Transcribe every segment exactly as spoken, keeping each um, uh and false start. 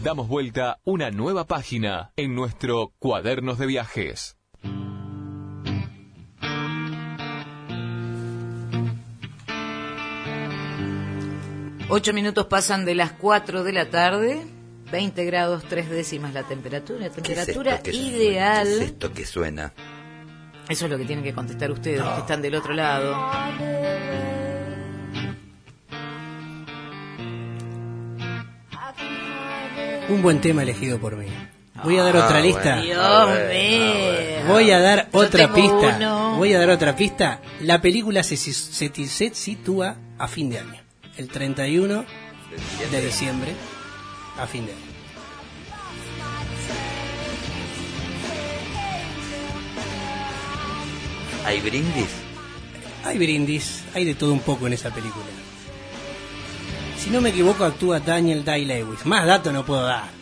Damos vuelta una nueva página en nuestro Cuadernos de Viajes. Ocho minutos pasan de las cuatro de la tarde, veinte grados tres décimas la temperatura, temperatura ¿Qué es esto que ideal. suena? ¿Qué es esto que suena? Eso es lo que tienen que contestar ustedes, no. que están del otro lado. Un buen tema elegido por mí. Voy a dar ah, otra bueno, lista. Dios ah, bueno, mío. Voy a dar Yo otra pista. Uno. Voy a dar otra pista. La película se, se, se sitúa a fin de año. El treinta y uno de diciembre a fin de año. ¿Hay brindis? Hay brindis, hay de todo un poco en esa película. Si no me equivoco, actúa Daniel Day-Lewis. Más datos no puedo dar.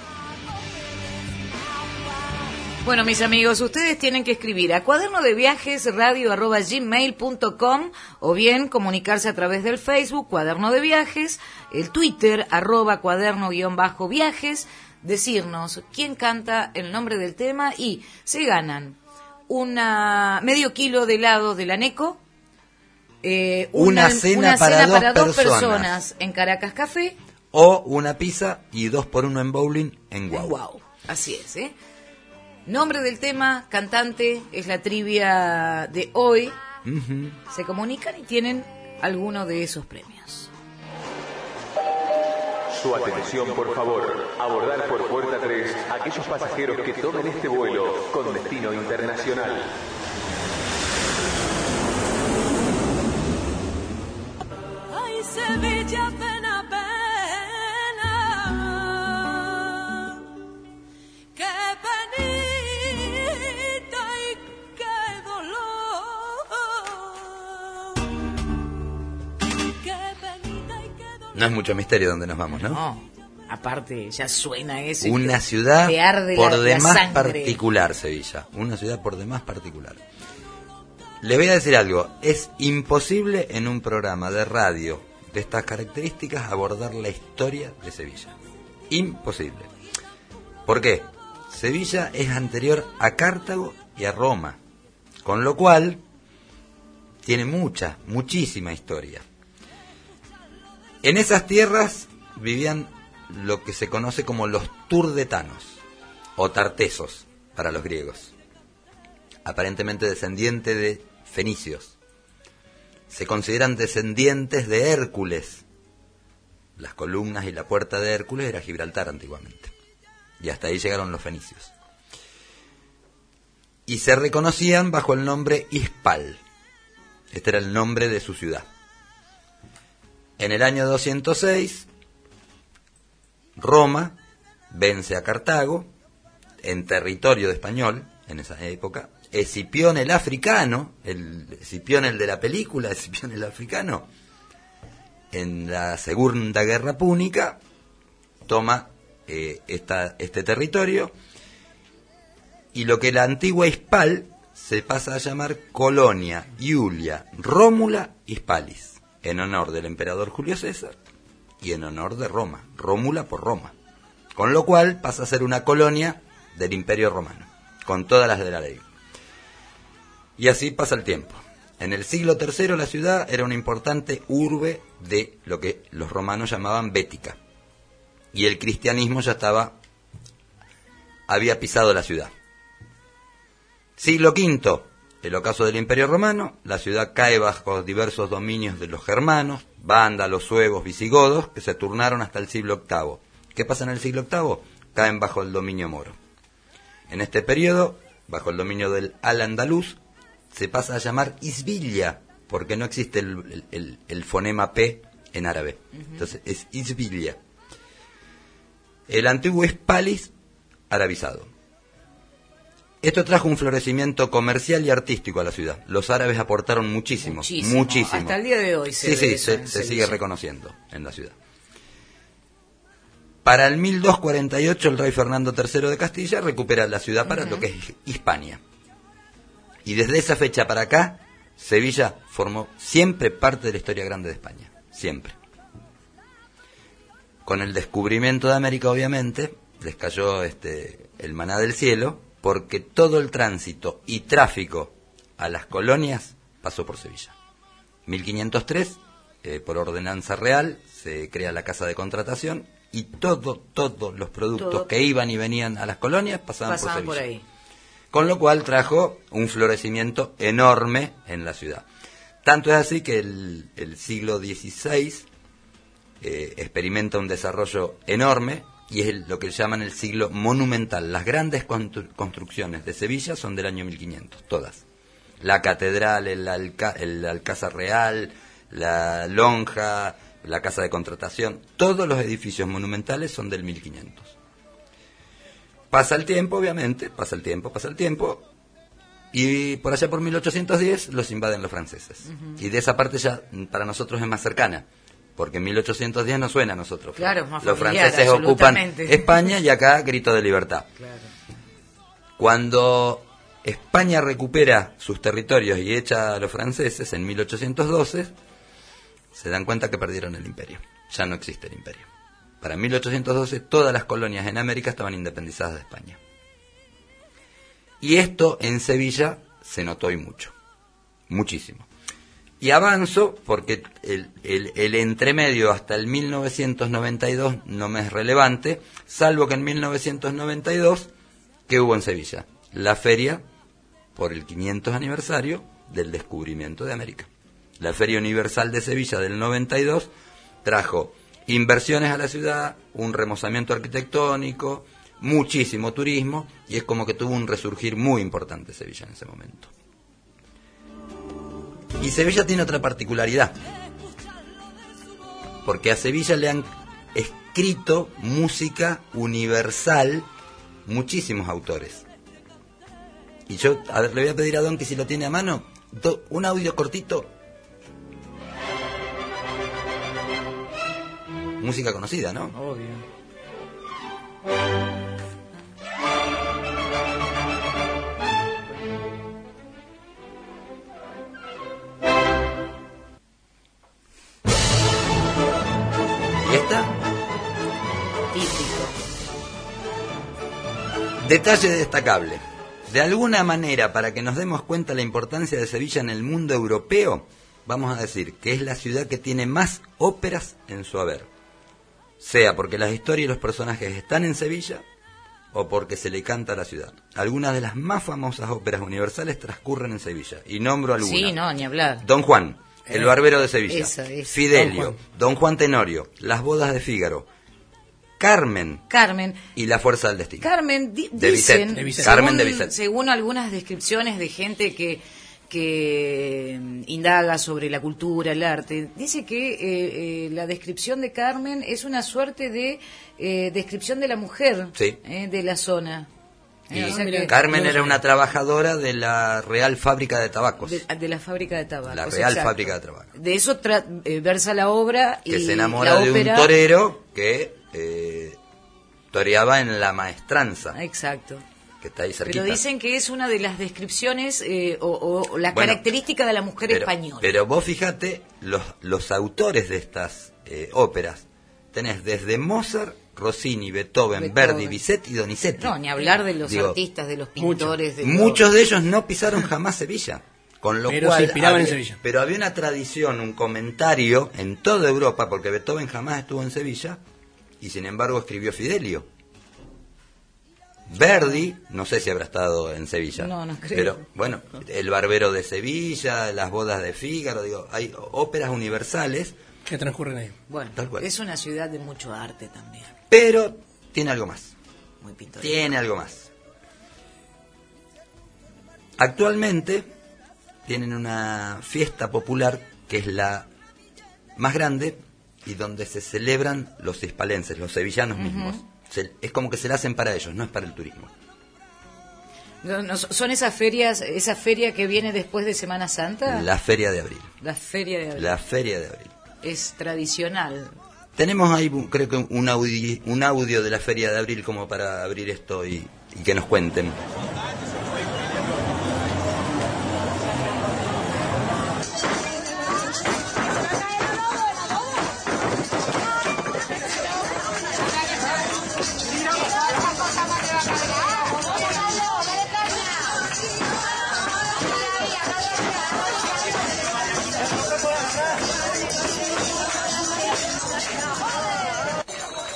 Bueno, mis amigos, ustedes tienen que escribir a cuaderno de viajes radio arroba gmail punto com o bien comunicarse a través del Facebook, Cuaderno de Viajes, el Twitter, arroba cuaderno guión bajo viajes, decirnos quién canta el nombre del tema y se ganan una medio kilo de helado de la Neco, eh, una, una cena, una para, cena dos, para dos personas. personas en Caracas Café o una pizza y dos por uno en bowling en Guau. Wow. Así es, ¿eh? Nombre del tema, cantante, es la trivia de hoy. Uh-huh. Se comunican y tienen alguno de esos premios. Su atención, por favor. Abordar por puerta tres aquellos pasajeros que tomen este vuelo con destino internacional. Ay, Sevilla, pena, pena. Qué penita y qué dolor. Qué penita y qué dolor. No es mucho misterio donde nos vamos, ¿no? No, aparte ya suena eso. Una ciudad por la, demás la particular, Sevilla. Una ciudad por demás particular. Les voy a decir algo. Es imposible en un programa de radio de estas características abordar la historia de Sevilla. Imposible. ¿Por qué? Sevilla es anterior a Cartago y a Roma, con lo cual tiene mucha, muchísima historia. En esas tierras vivían lo que se conoce como los turdetanos, o tartesos para los griegos, aparentemente descendientes de fenicios. Se consideran descendientes de Hércules. Las columnas y la puerta de Hércules era Gibraltar antiguamente. Y hasta ahí llegaron los fenicios. Y se reconocían bajo el nombre Hispal. Este era el nombre de su ciudad. En el año doscientos seis, Roma vence a Cartago en territorio de español, en esa época. Escipión el africano, el Escipión el de la película, Escipión el africano, en la Segunda Guerra Púnica, toma eh, esta, este territorio, y lo que la antigua Hispal se pasa a llamar Colonia Iulia Rómula Hispalis, en honor del emperador Julio César y en honor de Roma, Rómula por Roma, con lo cual pasa a ser una colonia del Imperio Romano, con todas las de la ley. Y así pasa el tiempo. En el siglo tercero la ciudad era una importante urbe de lo que los romanos llamaban Bética, y el cristianismo ya estaba, había pisado la ciudad. Siglo quinto, el ocaso del Imperio Romano, la ciudad cae bajo diversos dominios de los germanos, vándalos, suevos, visigodos, que se turnaron hasta el siglo octavo. ¿Qué pasa en el siglo octavo? Caen bajo el dominio moro. En este periodo, bajo el dominio del al-andaluz, se pasa a llamar Isbilia, porque no existe el, el, el fonema P en árabe. Uh-huh. Entonces es Isbilia. El antiguo Hispalis, arabizado. Esto trajo un florecimiento comercial y artístico a la ciudad. Los árabes aportaron muchísimo, muchísimo. muchísimo. Hasta el día de hoy se Sí, sí, se, se sigue reconociendo en la ciudad. Para el mil doscientos cuarenta y ocho, el rey Fernando tercero de Castilla recupera la ciudad para uh-huh. lo que es Hispania. Y desde esa fecha para acá, Sevilla formó siempre parte de la historia grande de España. Siempre. con el descubrimiento de América, obviamente, les cayó este, el maná del cielo, porque todo el tránsito y tráfico a las colonias pasó por Sevilla. mil quinientos tres, eh, por ordenanza real, se crea la casa de contratación y todo, todos los productos todo. que iban y venían a las colonias pasaban, pasaban por Sevilla. Por ahí. Con lo cual trajo un florecimiento enorme en la ciudad. Tanto es así que el, el siglo dieciséis eh, experimenta un desarrollo enorme y es el, lo que llaman el siglo monumental. Las grandes constru- construcciones de Sevilla son del año mil quinientos, todas. La catedral, el, alca- el Alcázar Real, la lonja, la casa de contratación, todos los edificios monumentales son del mil quinientos. Pasa el tiempo, obviamente, pasa el tiempo, pasa el tiempo, y por allá por mil ochocientos diez los invaden los franceses. Uh-huh. Y de esa parte ya para nosotros es más cercana, porque en mil ochocientos diez no suena a nosotros. Claro, más los familiar, franceses ocupan España y acá grito de libertad. Claro. Cuando España recupera sus territorios y echa a los franceses en mil ochocientos doce, se dan cuenta que perdieron el imperio. Ya no existe el imperio. Para mil ochocientos doce todas las colonias en América estaban independizadas de España. Y esto en Sevilla se notó y mucho, muchísimo. Y avanzo porque el, el, el entremedio hasta el mil novecientos noventa y dos no me es relevante, salvo que en mil novecientos noventa y dos, ¿qué hubo en Sevilla? La feria por el quinientos aniversario del descubrimiento de América. La Feria Universal de Sevilla del noventa y dos trajo inversiones a la ciudad, un remozamiento arquitectónico, muchísimo turismo, y es como que tuvo un resurgir muy importante Sevilla en ese momento. Y Sevilla tiene otra particularidad, porque a Sevilla le han escrito música universal muchísimos autores. Y yo, a ver, le voy a pedir a Don que si lo tiene a mano, do, un audio cortito. Música conocida, ¿no? Obvio. ¿Y esta? Típico. Detalle destacable. De alguna manera, para que nos demos cuenta de la importancia de Sevilla en el mundo europeo, vamos a decir que es la ciudad que tiene más óperas en su haber. Sea porque las historias y los personajes están en Sevilla, o porque se le canta a la ciudad. Algunas de las más famosas óperas universales transcurren en Sevilla, y nombro algunas. Sí, no, ni hablar. Don Juan, El eh, Barbero de Sevilla, esa, esa. Fidelio, Don Juan. Don Juan Tenorio, Las Bodas de Fígaro, Carmen, Carmen. y La Fuerza del Destino. Carmen, di- De dicen, Bizet. De Bizet. según, Carmen de Bizet. según algunas descripciones de gente que que indaga sobre la cultura, el arte, dice que eh, eh, la descripción de Carmen es una suerte de eh, descripción de la mujer, Sí. eh, de la zona. Y Eh, o sea que- Carmen era una trabajadora de la Real Fábrica de Tabacos. de, de la fábrica de tabaco. La Real Fábrica de Tabaco. De eso tra- eh, versa la obra y Que se enamora la de ópera. un torero que eh, toreaba en La Maestranza, Exacto. que está ahí cerquita. Pero dicen que es una de las descripciones eh, o, o la Bueno, característica de la mujer pero, española. Pero vos fíjate, los, los autores de estas eh, óperas, tenés desde Mozart, Rossini, Beethoven, Beethoven. Verdi, Bizet y Donizetti. No, ni hablar de los Digo, artistas, de los pintores. De Muchos de ellos no pisaron jamás Sevilla. Con lo Pero cual se inspiraban en había- Sevilla. Pero había una tradición, un comentario en toda Europa, porque Beethoven jamás estuvo en Sevilla, y sin embargo escribió Fidelio. Verdi, no sé si habrá estado en Sevilla. No, no creo. Pero bueno, El Barbero de Sevilla, Las Bodas de Fígaro, digo, hay óperas universales, Que transcurren ahí. Bueno, Tal cual. es una ciudad de mucho arte también, pero tiene algo más. muy pintoresca. Tiene algo más. Actualmente tienen una fiesta popular que es la más grande y donde se celebran los hispalenses, los sevillanos mismos. Se- es como que se la hacen para ellos, no es para el turismo. No, no, son esas ferias, esa feria que viene después de Semana Santa, La Feria de Abril. la feria de abril. La Feria de Abril. Es tradicional. Tenemos ahí, creo que un audio, un audio de la Feria de Abril como para abrir esto y, y que nos cuenten.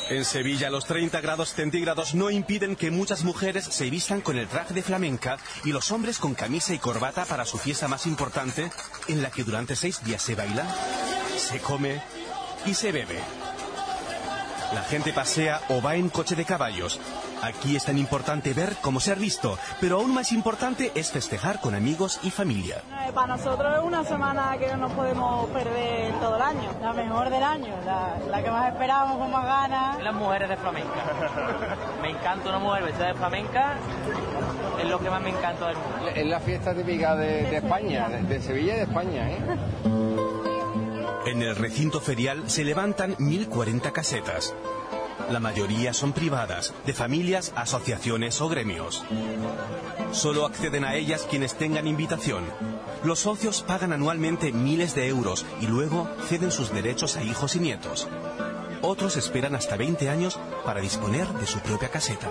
En Sevilla, los treinta grados centígrados no impiden que muchas mujeres se vistan con el traje de flamenca y los hombres con camisa y corbata para su fiesta más importante, en la que durante seis días se baila, se come y se bebe. La gente pasea o va en coche de caballos. Aquí es tan importante ver cómo ser visto, pero aún más importante es festejar con amigos y familia. Eh, para nosotros es una semana que no nos podemos perder todo el año, la mejor del año, la, la que más esperamos con más ganas. Las mujeres de flamenca. Me encanta una mujer vestida de flamenca, es lo que más me encanta del mundo. Es la fiesta típica de, de, de España, de, de Sevilla y de España, ¿eh? En el recinto ferial se levantan mil cuarenta casetas. La mayoría son privadas, de familias, asociaciones o gremios. Solo acceden a ellas quienes tengan invitación. Los socios pagan anualmente miles de euros y luego ceden sus derechos a hijos y nietos. Otros esperan hasta veinte años para disponer de su propia caseta.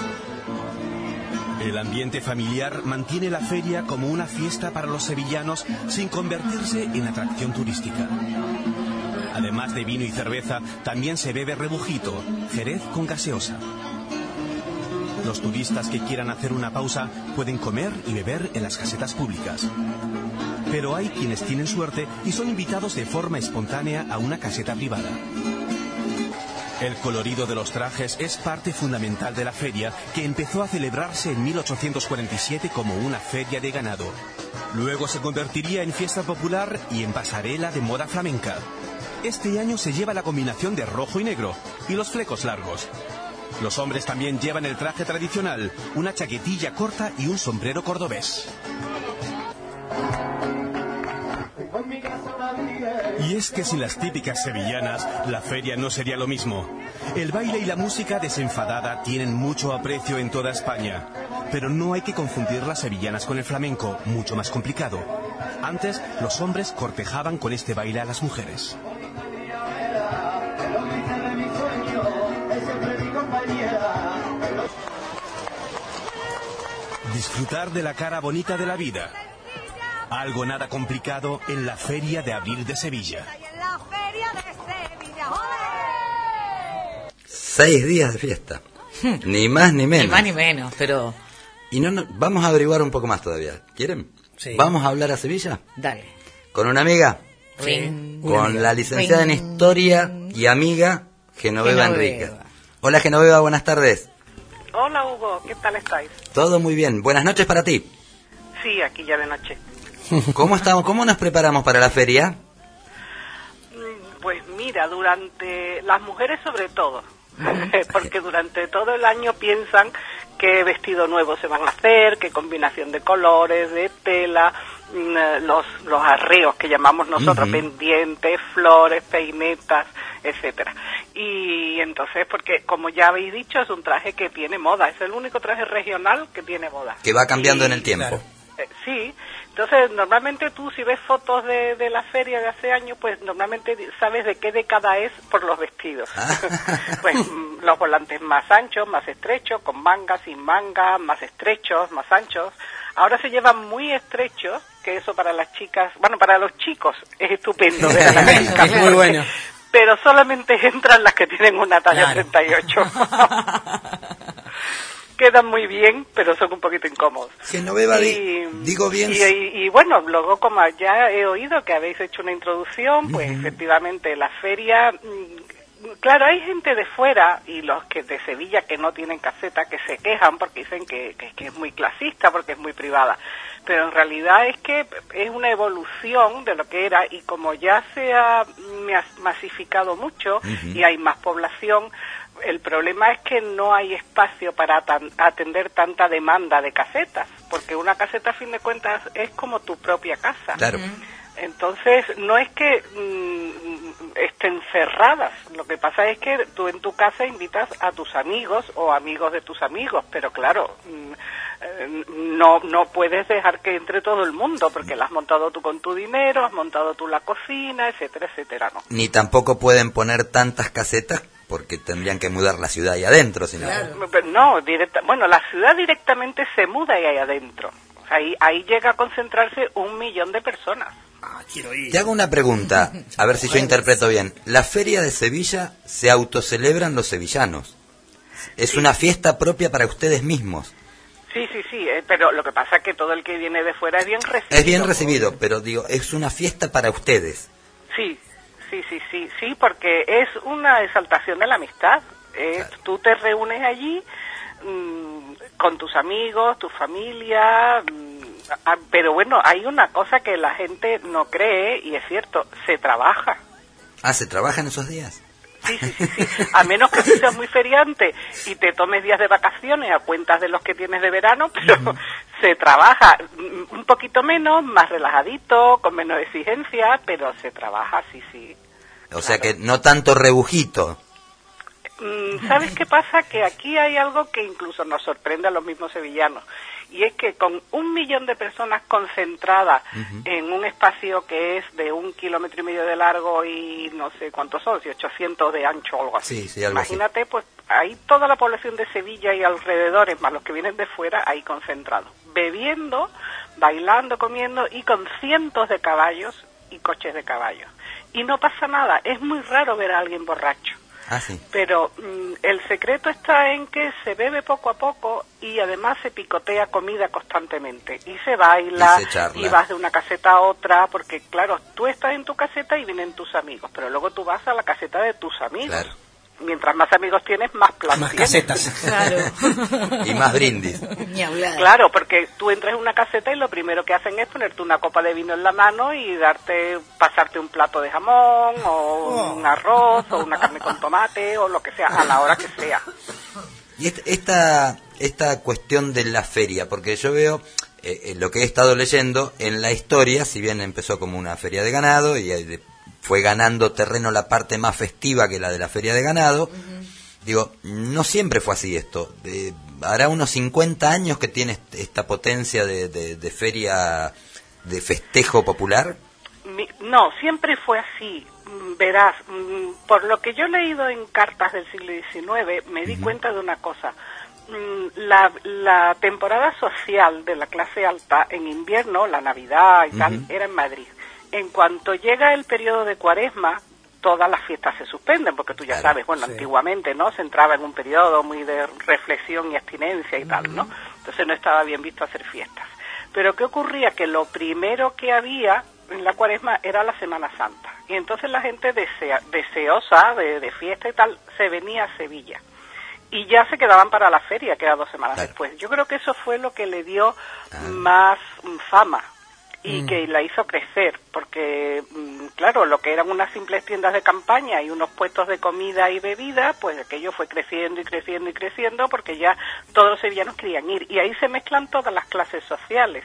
El ambiente familiar mantiene la feria como una fiesta para los sevillanos sin convertirse en atracción turística. Además de vino y cerveza, también se bebe rebujito, jerez con gaseosa. Los turistas que quieran hacer una pausa pueden comer y beber en las casetas públicas. Pero hay quienes tienen suerte y son invitados de forma espontánea a una caseta privada. El colorido de los trajes es parte fundamental de la feria, que empezó a celebrarse en mil ochocientos cuarenta y siete como una feria de ganado. Luego se convertiría en fiesta popular y en pasarela de moda flamenca. Este año se lleva la combinación de rojo y negro y los flecos largos. Los hombres también llevan el traje tradicional, una chaquetilla corta y un sombrero cordobés. Y es que sin las típicas sevillanas, la feria no sería lo mismo. El baile y la música desenfadada tienen mucho aprecio en toda España. Pero no hay que confundir las sevillanas con el flamenco, mucho más complicado. Antes, los hombres cortejaban con este baile a las mujeres. Disfrutar de la cara bonita de la vida. Algo nada complicado en la Feria de Abril de Sevilla. Seis días de fiesta. Ni más ni menos. Ni más ni menos, pero... Y no, no, vamos a averiguar un poco más todavía. ¿Quieren? Sí. ¿Vamos a hablar a Sevilla? Dale. ¿Con una amiga? Sí. Con la licenciada en Historia y amiga Genoveva, Genoveva. Enríquez. Hola Genoveva, buenas tardes. Hola Hugo, ¿qué tal estáis? Todo muy bien. Buenas noches para ti. Sí, aquí ya de noche. ¿Cómo estamos? ¿Cómo nos preparamos para la feria? Pues mira, durante las mujeres sobre todo, porque durante todo el año piensan qué vestido nuevo se van a hacer, qué combinación de colores, de tela, los los arreos que llamamos nosotros, uh-huh. pendientes, flores, peinetas, etcétera. Y entonces, porque como ya habéis dicho, es un traje que tiene moda, es el único traje regional que tiene moda. Que va cambiando y, en el tiempo. Claro. Eh, sí, entonces normalmente tú si ves fotos de, de la feria de hace años, pues normalmente sabes de qué década es por los vestidos. Pues los volantes más anchos, más estrechos, con manga, sin manga, más estrechos, más anchos. Ahora se llevan muy estrechos, que eso para las chicas, bueno, para los chicos es estupendo. Ver a las chicas, muy bueno. Pero solamente entran las que tienen una talla claro. treinta y ocho. Quedan muy bien, pero son un poquito incómodos. Genoveva, y, digo bien. Y, y, y bueno, luego como ya he oído que habéis hecho una introducción, pues uh-huh. efectivamente la feria, claro, hay gente de fuera y los que de Sevilla que no tienen caseta que se quejan porque dicen que, que, que es muy clasista, porque es muy privada. Pero en realidad es que es una evolución de lo que era y como ya se ha masificado mucho uh-huh. y hay más población, el problema es que no hay espacio para tan, atender tanta demanda de casetas, porque una caseta a fin de cuentas es como tu propia casa. Claro. Entonces, no es que mmm, estén cerradas, lo que pasa es que tú en tu casa invitas a tus amigos o amigos de tus amigos, pero claro, mmm, eh, no no puedes dejar que entre todo el mundo, porque la has montado tú con tu dinero, has montado tú la cocina, etcétera, etcétera, ¿no? Ni tampoco pueden poner tantas casetas porque tendrían que mudar la ciudad ahí adentro, si no. Claro. No, directa, bueno, la ciudad directamente se muda ahí adentro. Ahí, ahí llega a concentrarse un millón de personas. Ah, quiero ir. Te hago una pregunta, a ver si yo interpreto bien. La Feria de Sevilla se autocelebran los sevillanos. Es Sí. una fiesta propia para ustedes mismos. Sí, sí, sí, eh, pero lo que pasa es que todo el que viene de fuera es bien recibido. Es bien recibido, pero digo, es una fiesta para ustedes. Sí, sí, sí, sí, sí, porque es una exaltación de la amistad. Eh, Claro. Tú te reúnes allí mmm, con tus amigos, tu familia, mmm, a- pero bueno, hay una cosa que la gente no cree, y es cierto, se trabaja. Ah, ¿se trabajan esos días? Sí, sí, sí, sí. A menos que tú seas muy feriante y te tomes días de vacaciones a cuentas de los que tienes de verano, pero se trabaja mm, un poquito menos, más relajadito, con menos exigencia, pero se trabaja, sí, sí. O sea que no tanto rebujito. Mm, ¿Sabes qué pasa? Que aquí hay algo que incluso nos sorprende a los mismos sevillanos, y es que con un millón de personas concentradas Ujú. en un espacio que es de un kilómetro y medio de largo y no sé cuántos son, si ochocientos de ancho o algo así. Sí, sí, algo así. Imagínate, pues ahí toda la población de Sevilla y alrededores, más los que vienen de fuera, ahí concentrados, bebiendo, bailando, comiendo, y con cientos de caballos y coches de caballos. Y no pasa nada, es muy raro ver a alguien borracho. Ah, sí. Pero mm, el secreto está en que se bebe poco a poco y además se picotea comida constantemente. Y se baila, Y se charla. y vas de una caseta a otra, porque claro, tú estás en tu caseta y vienen tus amigos, pero luego tú vas a la caseta de tus amigos. Claro. Mientras más amigos tienes, más plan Más tienes. casetas. Claro. Y más brindis. Ni hablar. Claro, porque tú entras en una caseta y lo primero que hacen es ponerte una copa de vino en la mano y darte, pasarte un plato de jamón o un arroz o una carne con tomate o lo que sea, a la hora que sea. Y est- esta, esta cuestión de la feria, porque yo veo eh, eh, lo que he estado leyendo en la historia, si bien empezó como una feria de ganado y eh, de- fue ganando terreno la parte más festiva que la de la feria de ganado, digo, no siempre fue así esto. De, hará unos cincuenta años que tiene est- esta potencia de, de, de feria de festejo popular. Mi- No, siempre fue así. Mm, Verás, mm, por lo que yo he leído en cartas del siglo diecinueve, me di cuenta de una cosa. Mm, La, la temporada social de la clase alta en invierno, la Navidad y tal, Ujú. era en Madrid. En cuanto llega el periodo de Cuaresma, todas las fiestas se suspenden, porque tú ya Claro, sabes, bueno, sí. antiguamente, ¿no? Se entraba en un periodo muy de reflexión y abstinencia y tal, ¿no? Entonces no estaba bien visto hacer fiestas. Pero ¿qué ocurría? Que lo primero que había en la Cuaresma era la Semana Santa. Y entonces la gente desea, deseosa de, de fiesta y tal, se venía a Sevilla. Y ya se quedaban para la feria, que era dos semanas Claro. después. Yo creo que eso fue lo que le dio Ah. más mm, fama y Mm. que la hizo crecer, porque, mm, claro, lo que eran unas simples tiendas de campaña y unos puestos de comida y bebida, pues aquello fue creciendo y creciendo y creciendo, porque ya todos los sevillanos querían ir. Y ahí se mezclan todas las clases sociales.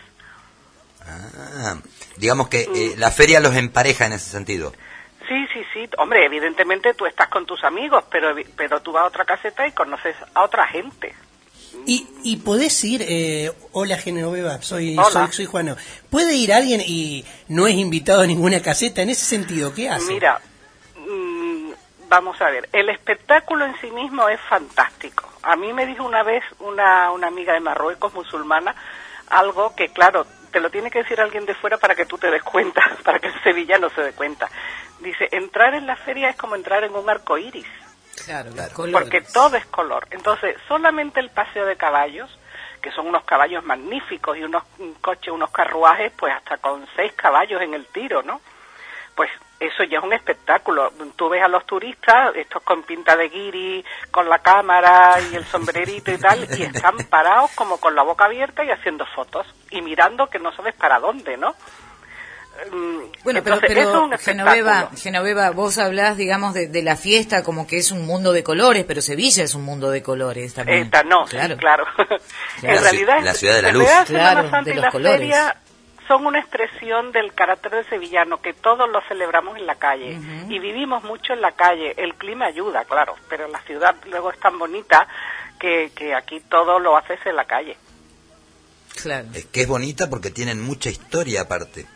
Ah, digamos que eh, la feria los empareja en ese sentido. Sí, sí, sí. Hombre, evidentemente tú estás con tus amigos, pero pero tú vas a otra caseta y conoces a otra gente. Y, y podés ir, eh, hola Genoveva, soy, Hola. soy soy Juano. ¿Puede ir alguien y no es invitado a ninguna caseta? En ese sentido, ¿qué hace? Mira, mm, vamos a ver, el espectáculo en sí mismo es fantástico. A mí me dijo una vez una, una amiga de Marruecos, musulmana, algo que, claro, te lo tiene que decir alguien de fuera para que tú te des cuenta, para que el sevillano se dé cuenta. Dice, entrar en la feria es como entrar en un arco iris, Claro, los Claro. colores. porque todo es color. Entonces, solamente el paseo de caballos, que son unos caballos magníficos y unos un coches, unos carruajes, pues hasta con seis caballos en el tiro, ¿no? Pues eso ya es un espectáculo. Tú ves a los turistas, estos con pinta de guiri, con la cámara y el sombrerito y tal, y están parados como con la boca abierta y haciendo fotos y mirando que no sabes para dónde, ¿no? Mm, Bueno, pero, entonces, pero eso es un Genoveva, espectáculo. Genoveva, vos hablás, digamos, de, de la fiesta como que es un mundo de colores, pero Sevilla es un mundo de colores también. Esta no, sí, claro. claro. La En ci- realidad, la ciudad de la en luz. realidad, Semana Claro, Santa de y los la colores. feria son una expresión del carácter del sevillano, que todos lo celebramos en la calle y vivimos mucho en la calle. El clima ayuda, claro, pero la ciudad luego es tan bonita que, que aquí todo lo haces en la calle. Claro. Es que es bonita porque tienen mucha historia aparte. O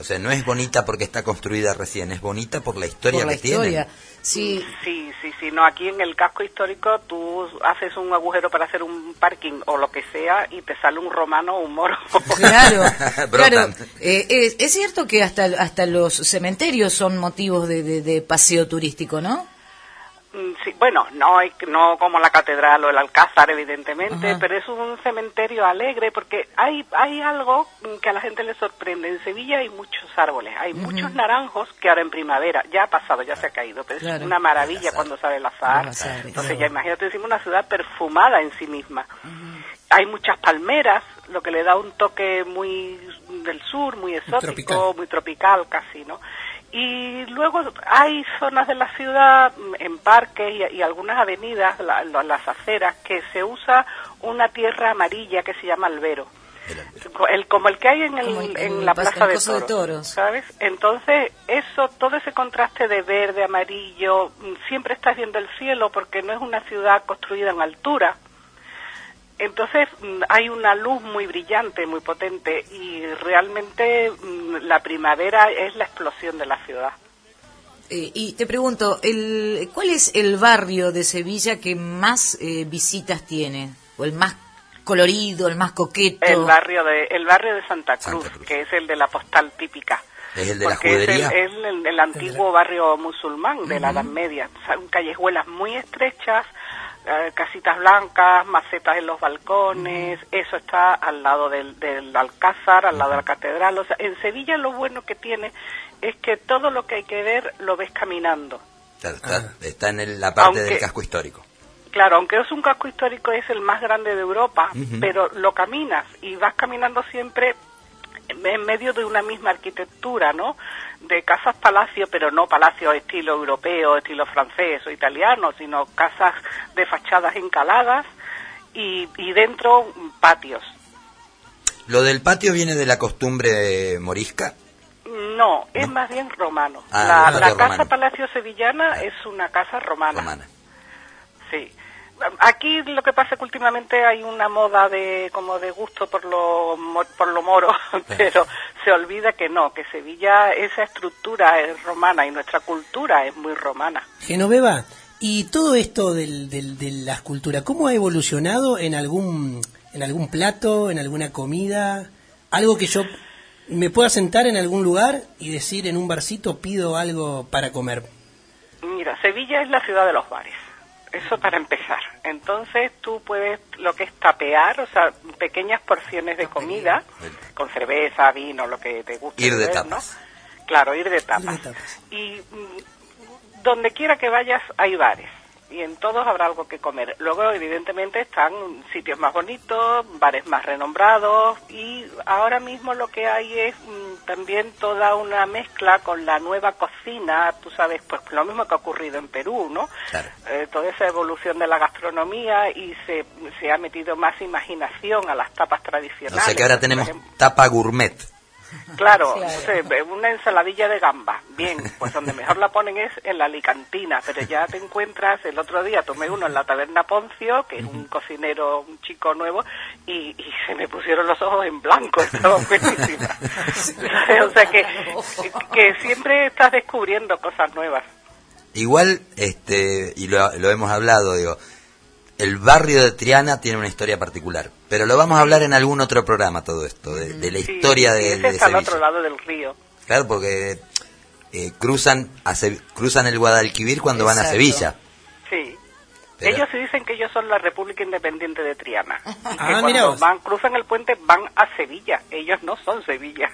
O sea, no es bonita porque está construida recién, es bonita por la historia Por la que historia. tiene. Sí. Sí, sí, sí, no, aquí en el casco histórico tú haces un agujero para hacer un parking o lo que sea y te sale un romano o un moro. Claro, claro. Brotan. Eh, es, es cierto que hasta hasta los cementerios son motivos de, de, de paseo turístico, ¿no? Mm, Sí, bueno, no hay- no como la catedral o el Alcázar, evidentemente, Ajá. pero es un cementerio alegre porque hay hay algo mm, que a la gente le sorprende. En Sevilla hay muchos árboles, hay muchos naranjos que ahora en primavera, ya ha pasado, ya se ha caído, pero Claro. es una maravilla cuando sale el azahar. Los azares, Entonces claro. ya imagínate, decimos una ciudad perfumada en sí misma. Hay muchas palmeras, lo que le da un toque muy del sur, muy exótico, tropical. muy tropical casi, ¿no? Y luego hay zonas de la ciudad, mm, en parques y, y algunas avenidas, la- la- las aceras, que se usa una tierra amarilla que se llama albero. Co- El, como el que hay en, el, Como el- en el la pas- Plaza el de Coso de Toros, Toros. ¿sabes? Entonces, eso, todo ese contraste de verde, amarillo, mm, siempre estás viendo el cielo porque no es una ciudad construida en altura. Entonces mm, hay una luz muy brillante, muy potente y realmente mm, la primavera es la explosión de la ciudad. Eh, y te pregunto, el, ¿cuál es el barrio de Sevilla que más eh, visitas tiene? ¿O el más colorido, el más coqueto? El barrio de el barrio de Santa Cruz, Santa Cruz. que es el de la postal típica. Es el de la Porque es judería. el, es el- el antiguo barrio musulmán de la Edad Media. Son callejuelas muy estrechas, eh, casitas blancas, macetas en los balcones. Eso está al lado del, del Alcázar, al lado de la catedral. O sea, en Sevilla lo bueno que tiene es que todo lo que hay que ver lo ves caminando. Está, está- está en el- la parte Aunque- del casco histórico. Claro, aunque es un casco histórico, es el más grande de Europa, Ujú. pero lo caminas y vas caminando siempre en medio de una misma arquitectura, ¿no? De casas palacio, pero no palacios estilo europeo, estilo francés o italiano, sino casas de fachadas encaladas y, y dentro mm, patios. Lo del patio viene de la costumbre morisca. No, es más bien romano. Ah, la el la patio casa romano. palacio sevillana es una casa romana. Romana. Sí. Aquí lo que pasa es que últimamente hay una moda de como de gusto por lo mo- por lo moro, pero se olvida que no, que Sevilla, esa estructura es romana y nuestra cultura es muy romana. Genoveva, y todo esto del, del- de la escultura, ¿cómo ha evolucionado en algún, en algún plato, en alguna comida? Algo que yo me pueda sentar en algún lugar y decir en un barcito pido algo para comer. Mira, Sevilla es la ciudad de los bares. Eso para empezar. Entonces tú puedes lo que es tapear, o sea, pequeñas porciones de comida, con cerveza, vino, lo que te guste. Ir de beber, tapas. ¿no? Claro, ir de tapas. Ir de tapas. Y mm, donde quiera que vayas hay bares. Y en todos habrá algo que comer. Luego, evidentemente, están sitios más bonitos, bares más renombrados. Y ahora mismo lo que hay es mm, también toda una mezcla con la nueva cocina. Tú sabes, pues lo mismo que ha ocurrido en Perú, ¿no? Claro. Eh, toda esa evolución de la gastronomía y se, se ha metido más imaginación a las tapas O tradicionales. sea que ahora Por tenemos ejemplo, tapa gourmet. Claro, Claro. no sé, una ensaladilla de gamba, bien, pues donde mejor la ponen es en la Alicantina, pero ya te encuentras, el otro día tomé uno en la taberna Poncio, que es un cocinero, un chico nuevo, y, y se me pusieron los ojos en blanco, estaba buenísima. O sea que, que siempre estás descubriendo cosas nuevas. Igual, este, y lo, lo hemos hablado, digo, el barrio de Triana tiene una historia particular, pero lo vamos a hablar en algún otro programa todo esto, de, de la Sí, historia sí, de, ese de está al Sevilla. otro lado del río. Claro, porque eh, cruzan a Se- cruzan el Guadalquivir cuando van a Exacto. Sevilla. Sí. Pero- Ellos sí dicen que ellos son la República Independiente de Triana. Y que Ah, mira cuando vos. van, cruzan el puente van a Sevilla. Ellos no son Sevilla.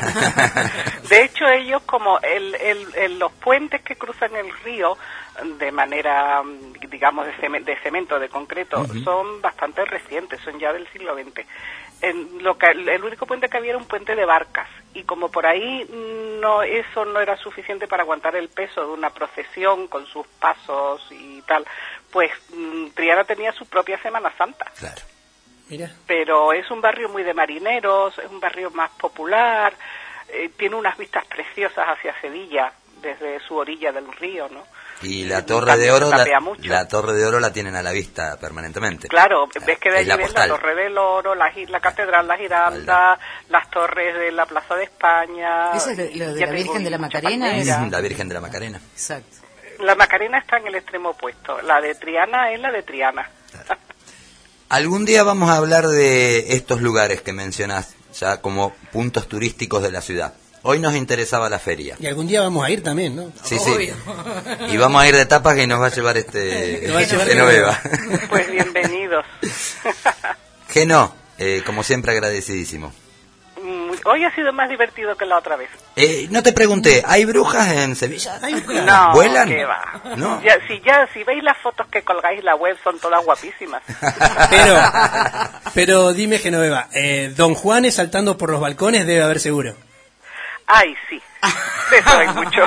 De hecho, ellos como el, el, el- los puentes que cruzan el río de manera, mm, digamos, de, ceme- de cemento, de concreto, son bastante recientes, son ya del siglo veinte. En lo que, el único puente que había era un puente de barcas y como por ahí mm, no eso no era suficiente para aguantar el peso de una procesión con sus pasos y tal, pues mm, Triana tenía su propia Semana Santa. Claro. Mira. Pero es un barrio muy de marineros, es un barrio más popular, eh, tiene unas vistas preciosas hacia Sevilla desde su orilla del río, ¿no? Y la Torre de Oro, la, la Torre de Oro la tienen a la vista permanentemente. Claro, ves que de Es allí la ves la postal. Torre del Oro, la, gi- la Catedral, la Giralda, las torres de la Plaza de España. ¿Esa es lo de Ya la te digo, Virgen de la mucha Macarena? palmera. La Virgen de la Macarena. Exacto. La Macarena está en el extremo opuesto. La de Triana es la de Triana. Algún día vamos a hablar de estos lugares que mencionás, ya como puntos turísticos de la ciudad. Hoy nos interesaba la feria. Y algún día vamos a ir también, ¿no? Sí, sí. Y vamos a ir de tapas que nos va a llevar este Nos va a llevar Genoveva. Pues bienvenidos. Geno, eh, como siempre agradecidísimo. Mm, Hoy ha sido más divertido que la otra vez. Eh, no te pregunté, ¿hay brujas en Sevilla? No, ¿Vuelan? ¿qué va? ¿No? Ya, si ya, si veis las fotos que colgáis en la web, son todas guapísimas. Pero, pero dime, Genoveva, eh, Don Juanes saltando por los balcones debe haber seguro. Ay, sí. De eso hay mucho.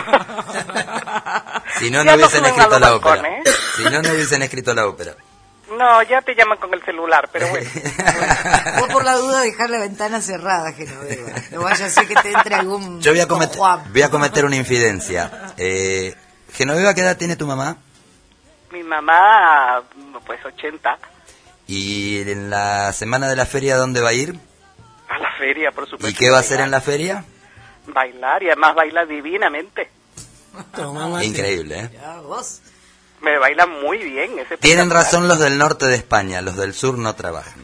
Si no, Ya no hubiesen suben a escrito los la ópera. balcones. Si no, no hubiesen escrito la ópera. No, ya te llaman con el celular, pero bueno. Vos por la duda dejar la ventana cerrada, Genoveva. No vaya a ser que te entre algún... Yo voy a cometer, Juan. voy a cometer una infidencia. Eh, Genoveva, ¿qué edad tiene tu mamá? Mi mamá, pues ochenta. ¿Y en la semana de la feria dónde va a ir? A la feria, por supuesto. ¿Y qué va a hacer en la feria? Bailar, y además baila divinamente. Increíble, ¿eh? Ya, vos. Me baila muy bien. Ese Tienen espectacular. razón los del norte de España, los del sur no trabajan.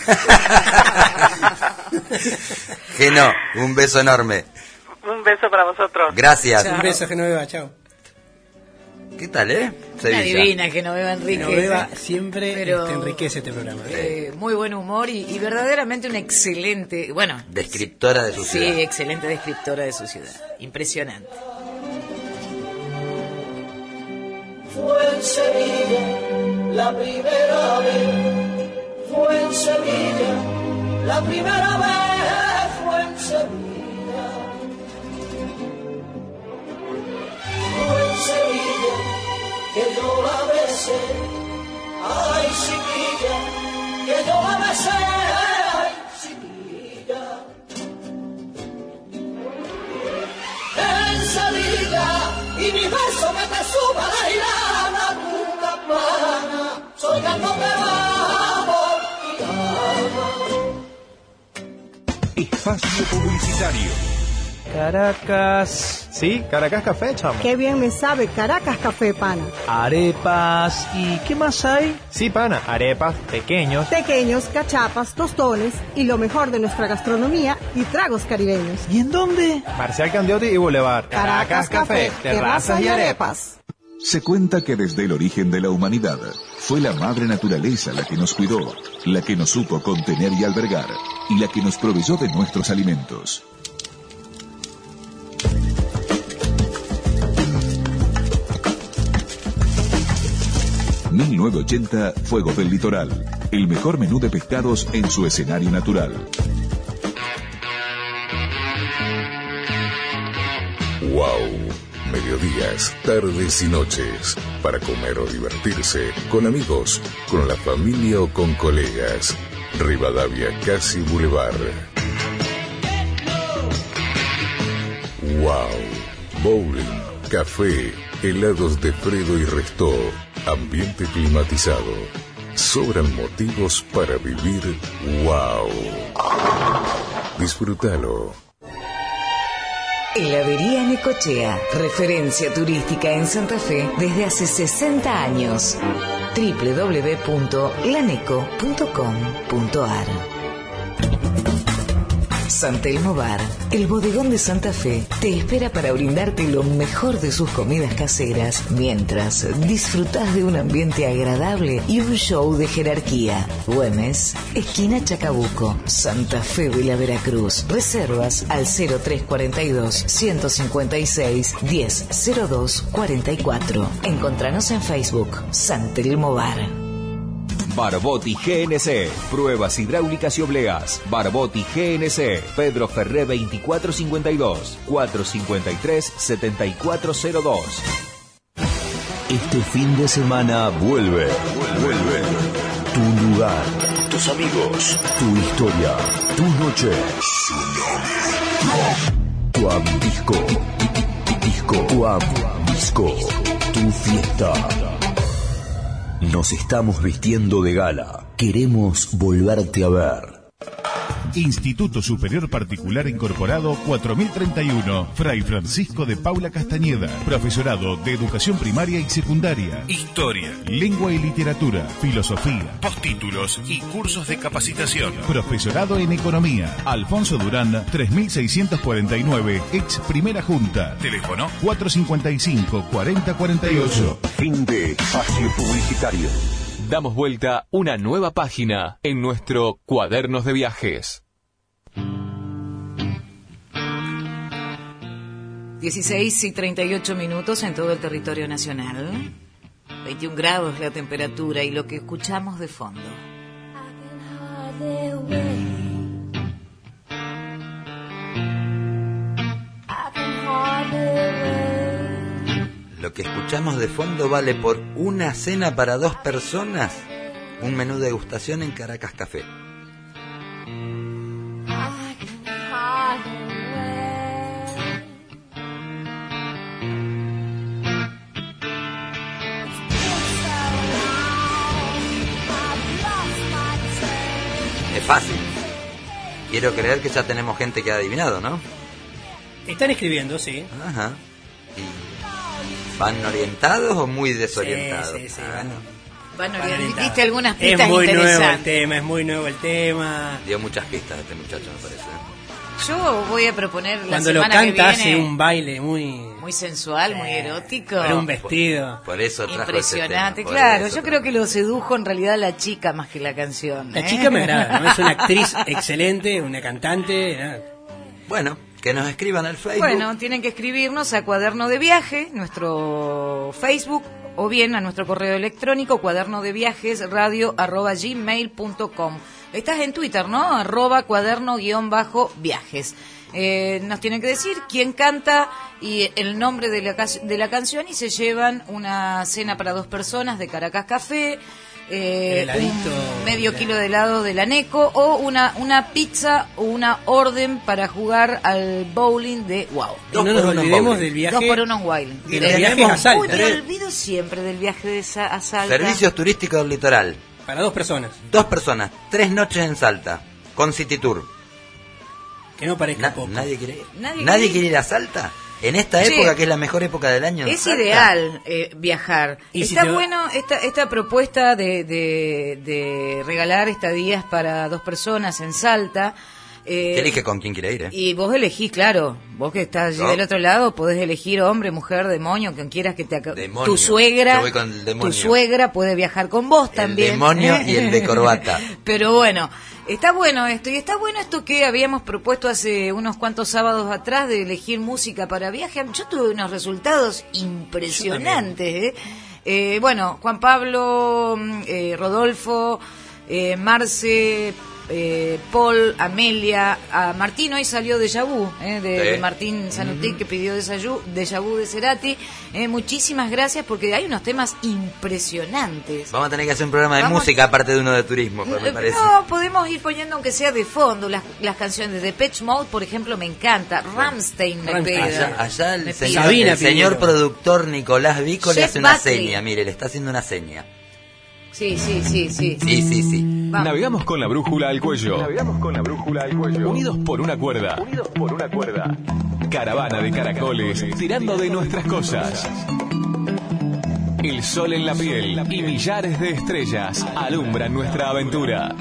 Geno, un beso enorme. Un beso para vosotros. Gracias. Un beso, Genoveva, chao. ¿Qué tal, eh? Una Sevilla. divina Genoveva Enrique. Genoveva siempre Pero- este, enriquece este programa. Eh, muy buen humor y, y verdaderamente una excelente, bueno, Descriptora de su sí, ciudad. excelente descriptora de su ciudad. Impresionante. Fue en Sevilla la primera vez, fue en Sevilla la primera vez, fue en Sevilla. Fue en Sevilla que yo la besé, ay chiquilla, que yo la besé, ay chiquilla. En Sevilla y mi beso que te suba la hilana, tu campana, soy el no te vamos y Espacio publicitario. Caracas. Sí, Caracas Café, chamo. Qué bien me sabe Caracas Café, pana. Arepas. ¿Y qué más hay? Sí, pana. Arepas, pequeños. Pequeños, cachapas, tostones y lo mejor de nuestra gastronomía y tragos caribeños. ¿Y en dónde? Marcial Candiotti y Boulevard. Caracas Café, terrazas y arepas. Se cuenta que desde el origen de la humanidad fue la madre naturaleza la que nos cuidó, la que nos supo contener y albergar, y la que nos proveyó de nuestros alimentos. mil novecientos ochenta Fuego del Litoral, el mejor menú de pescados en su escenario natural. Wow, mediodías, tardes y noches, para comer o divertirse, con amigos, con la familia o con colegas. Rivadavia Casi Boulevard. Wow, bowling, café, helados de Fredo y Restó, ambiente climatizado. Sobran motivos para vivir wow. Disfrútalo. Heladería Necochea, referencia turística en Santa Fe desde hace sesenta años. doble u doble u doble u punto laneco punto com punto ar. San Telmo Bar, el bodegón de Santa Fe, te espera para brindarte lo mejor de sus comidas caseras, mientras disfrutás de un ambiente agradable y un show de jerarquía. Güemes, esquina Chacabuco, Santa Fe de la Veracruz. Reservas al cero tres cuarenta y dos, ciento cincuenta y seis, diez cero dos cuarenta y cuatro. Encontranos en Facebook, San Telmo Bar. Barbotti G N C, pruebas hidráulicas y obleas. Barbotti G N C, Pedro Ferré veinticuatro cincuenta y dos, cuatrocientos cincuenta y tres, setenta y cuatro cero dos. Este fin de semana vuelve, vuelve. Tu lugar, tus amigos, tu historia, tu noche. Tu Disco, Disco, Tu Disco. tu fiesta. Nos estamos vistiendo de gala. Queremos volverte a ver. Instituto Superior Particular Incorporado cuatro mil treinta y uno, Fray Francisco de Paula Castañeda. Profesorado de Educación Primaria y Secundaria, Historia, Lengua y Literatura, Filosofía, postítulos y cursos de capacitación. Profesorado en Economía. Alfonso Durán, tres mil seiscientos cuarenta y nueve, ex Primera Junta. Teléfono cuatro cincuenta y cinco, cuarenta cuarenta y ocho. Fin de espacio publicitario. Damos vuelta una nueva página en nuestro Cuadernos de Viajes. dieciséis y treinta y ocho minutos en todo el territorio nacional. veintiún grados la temperatura y lo que escuchamos de fondo. Lo que escuchamos de fondo vale por una cena para dos personas, un menú de degustación en Caracas Café. Es fácil. Quiero creer que ya tenemos gente que ha adivinado, ¿no? Están escribiendo, sí. Ajá. Y ¿van orientados o muy desorientados? Sí, sí, sí, ah, van, van orientados. Diste algunas pistas es muy interesantes. Nuevo el tema, es muy nuevo el tema. Dio muchas pistas este muchacho, me parece. Yo voy a proponer la Cuando semana lo canta, que viene hace un baile muy... muy sensual, muy erótico. Con un vestido. Por, por eso trajo impresionante, ese tema, claro. eso Yo creo que lo sedujo en realidad la chica más que la canción. La ¿eh? chica me agrada, ¿no? Es una actriz excelente, una cantante. ¿no? Bueno, que nos escriban al Facebook. Bueno, tienen que escribirnos a Cuaderno de Viaje, nuestro Facebook, o bien a nuestro correo electrónico, cuaderno de viajes radio arroba gmail punto com. Estás en Twitter, ¿no? Arroba cuaderno guión bajo viajes. Eh, nos tienen que decir quién canta y el nombre de la, de la canción y se llevan una cena para dos personas de Caracas Café, eh, un medio kilo de helado de la Neco o una, una pizza o una orden para jugar al bowling de Wow. No nos olvidemos del viaje. Dos por uno en Wild. Y del viaje a Salta. Uy, me olvido siempre del viaje de Sa a Salta. Servicios turísticos del litoral. Para dos personas. Dos personas, tres noches en Salta, con City Tour. Que no parezca Na poco. ¿Nadie quiere ir? ¿Nadie, ¿Nadie quiere quiere ir a Salta? En esta Sí. época, que es la mejor época del año. en Es Salta. ideal eh, viajar. Y si Está te va- bueno esta esta propuesta de, de, de regalar estadías para dos personas en Salta. Eh, Que elige con quién quiere ir, ¿eh? Y vos elegís, claro, vos que estás allí ¿No? del otro lado, podés elegir hombre, mujer, demonio, quien quieras que te aca- Demonio. tu suegra, Yo voy con el demonio. tu suegra puede viajar con vos también. demonio ¿eh? y el de corbata. Pero bueno, está bueno esto, y está bueno esto que habíamos propuesto hace unos cuantos sábados atrás de elegir música para viaje. Yo tuve unos resultados impresionantes, ¿eh? Eh, bueno, Juan Pablo, mm, eh, Rodolfo, eh, Marce, eh, Paul, Amelia, a Martín hoy salió de Vu, eh, de, Sí. de Martín Sanutic, que pidió de Vu de Cerati. Eh, muchísimas gracias porque hay unos temas impresionantes. Vamos a tener que hacer un programa de Vamos- música aparte de uno de turismo, pues, me Eh, parece. No, podemos ir poniendo aunque sea de fondo las, las canciones de Depeche Mode, por ejemplo, me encanta. Rammstein me pega. Allá, allá el, Me señor, pide. el señor productor Nicolás Vico le Jeff hace una Buckley. seña, mire, le está haciendo una seña. Sí, sí, sí, sí. Sí, sí, sí. Navegamos con la brújula al cuello. Navegamos con la brújula al cuello. Unidos por una cuerda. Unidos por una cuerda. Caravana de caracoles tirando de nuestras cosas. El sol en la piel y millares de estrellas alumbran nuestra aventura.